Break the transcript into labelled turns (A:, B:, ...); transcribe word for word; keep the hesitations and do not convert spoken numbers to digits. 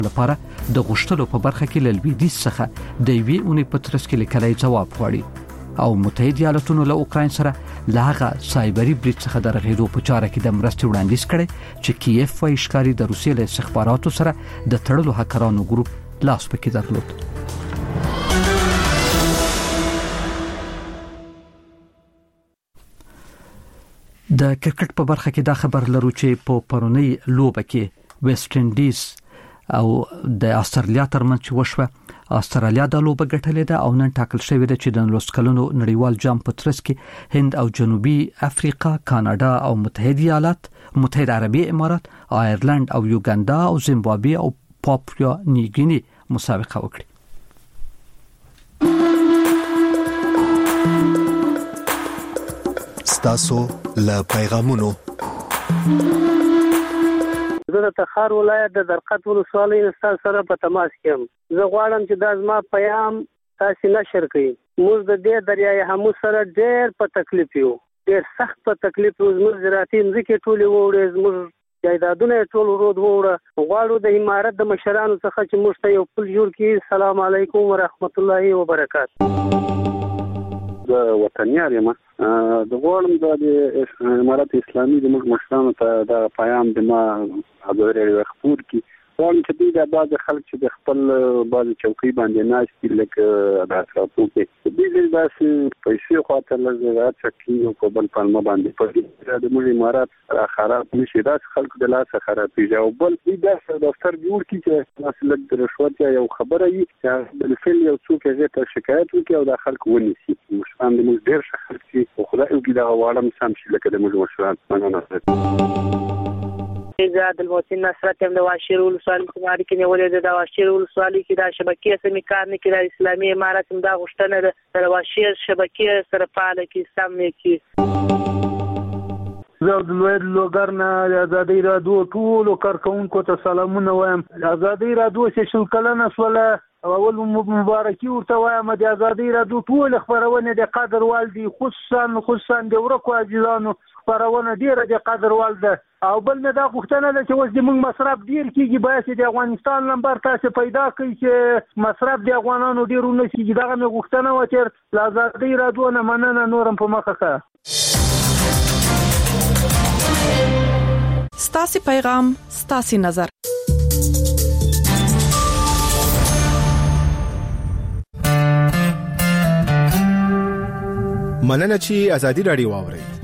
A: لپاره د غشتلو په برخه کې له لویدیځ څخه د یوې اونۍ په ترڅ کې لیکلای جواب غواړي او متحده ایالاتونو له اوکراین سره له هغه سایبری برید څخه د رغېدو په چاره کې د مرستې وړاندیز کړي چې کیف وايي ښکاري د روسیې له استخباراتو سره د تړلو هکرانو ګروپ لاس پکې درلود. د کرکټ په برخه کې دا خبر لرو چې په پرونی لوبه کې ویسټ انډیز او د استرالیا ترمنځ وشوه. استرالیا د لوبه ګټلې ده او نن ټاکل شوې ده چې د لوس کلونو نړیوال جام په ترڅ کې هند او جنوبي افریقا، کاناډا او متحده ایالات، متحده عربي امارات، آیرلند او یوګاندا او زیمبابوې او پاپویا نیوګینی مسابقه وکړي.
B: تاسو له پیغامونو
C: زه د تخار ولایت د درقد ولسوالۍ نستان سره په تماس کې یم. زه غواړم چې دا زما پیغام تاسو نشر کړئ. موږ د دې دریای همو سره ډېر په تکلیف یو، ډېر سخت په تکلیف یو. زموږ زراعتي ځمکې ټولې ووړې، زموږ جایدادونه ټول ورود ووړه. غواړو د امارت د مشرانو څخه چې موږ ته یو پل جوړ کړي. السلام علیکم ورحمت الله وبرکاته.
D: د وطنیار یم د غواړم د امارت اسلامي د موږ مشرانو ته د پیغام د ما حاضر وخت کی غواړم چې دوی د بعض خلک چې د خپل بعض چوکۍ باندې ناشتي لکه د اطرافو کې دوی داسې پیسې خاطر لږ چکی او په بل پلمه باندې په د موږ امارات خراب نشي داسې خلکو د لاس خراب پیږي او بل دوی داسې دفتر جوړ کړي چې مثلا د رشوت یا یو خبره وي چې بالفعل یو څوک هغه ته شکایت وکړي او د خلکو ونیسي. مشران د موږ ډېر ښه خلک دي او خدای وکړي دا غواړم سم شي لکه د موږ مشران. مننه.
E: زه عبدالمحسن نصرت یم د واشیر ولسوالۍ په ماري کې نیولې د واشیر ولسوالۍ کې د شبکې سمې کار نه کوي. د اسلامي امارت هم دا غوښتنه ده د واشیر شبکې سره فعال کې سم نه کوي.
F: زه د لوی لوګر نه د ازادۍ رادیو ټولو کارکونکو ته سلامونه وایم. ازادۍ رادیو چې شل کلنه شوله اول مبارکي ورته وایم. د ازادۍ رادیو ټول خبرونه د قدر وال دي، خصوصا خصوصا د ورکو عزیزانو خبرونه ډیره د قدر وال ده. او بل نه دا غوښتنه ده چې اوس د موږ مصرف ډیر کیږي، باید د افغانستان نمبر تاسو پیدا کړئ چې مصرف د افغانانو ډیر ونشي. دغه مې غوښتنه و چې ازادۍ رادیو نه مننه نورم په مخه کا.
G: ستاسو پیغام ستاسو نظر.
B: مننه چې ازادي رادیو واوري.